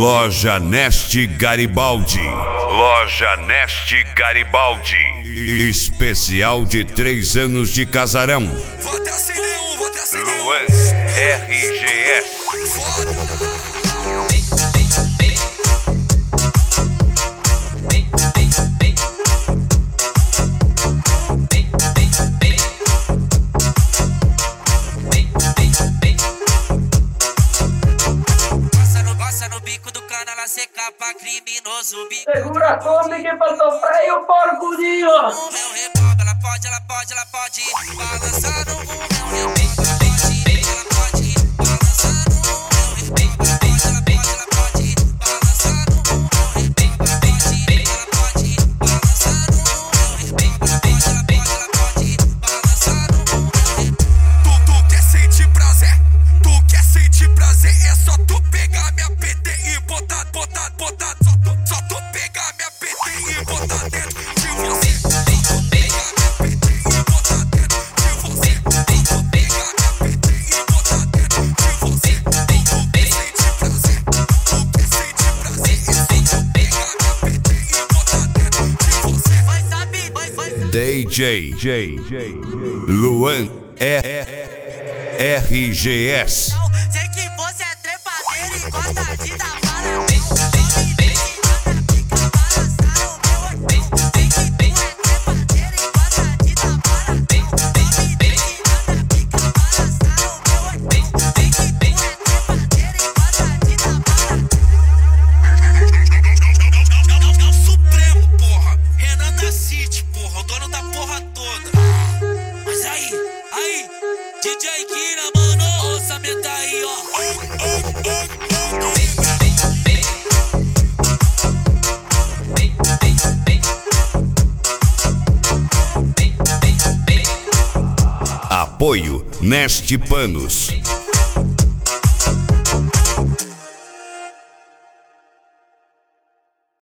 Loja Neste Garibaldi. Loja Neste Garibaldi. Especial de 3 anos de casarão. Luan RGS. Pra criminoso bico. Segura a Kombi que passou freio o porcozinho. O meu reboque, ela pode balançar no meu reboque, ela pode balançar no meu reboque, ela pode balançar no meu reboque, ela pode balançar no meu reboque, ela pode balançar no meu reboque. Tu quer sentir prazer? Tu quer sentir prazer? É só tu pegar minha PT e botar. Só tu pegar minha PT e botar dentro de você. Só tu pegar minha PT e botar dentro de você. Só tu pegar minha PT e botar dentro de você. Tu quer sentir prazer? Tu quer sentir prazer? É só tu pegar minha PT e botar dentro de você. Vai saber. DJ Luan RGS. Sei que você é trepadeiro e gosta de dar para. DJ Kira, mano, orçamento aí, ó. Apoio Neste Panos.